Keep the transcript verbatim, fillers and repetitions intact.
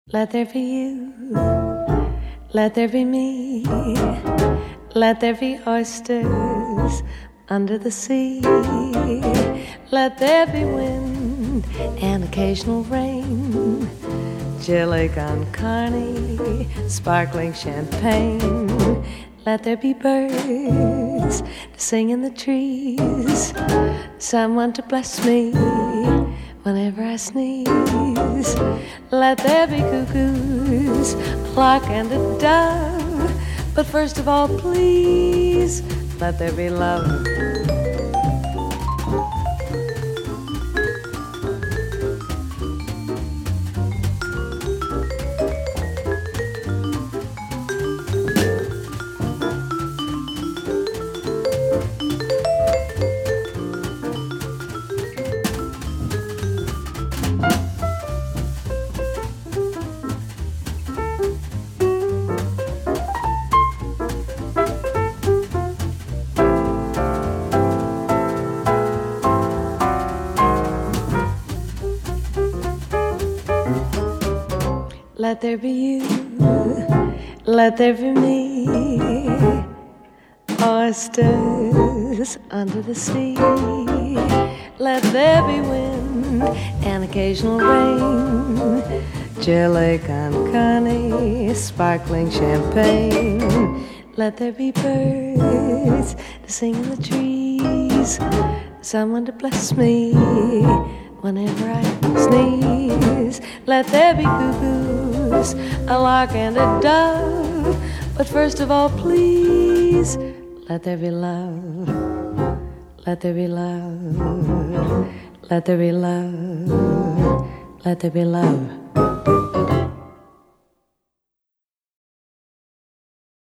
Let there be you, let there be me, let there be oysters under the sea. Let there be wind and occasional rain, Chili con carne, sparkling champagne. Let there be birds to sing in the trees, someone to bless me whenever I sneeze. Let there be cuckoos, a lark and a dove, but first of all, please, let there be love. Let there be you, let there be me, oysters under the sea. Let there be wind and occasional rain, Chili con carne, sparkling champagne. Let there be birds to sing in the trees, someone to bless me whenever I sneeze. Let there be cuckoos, a lark and a dove, but first of all, please, let there be love. Let there be love. Let there be love. Let there be love.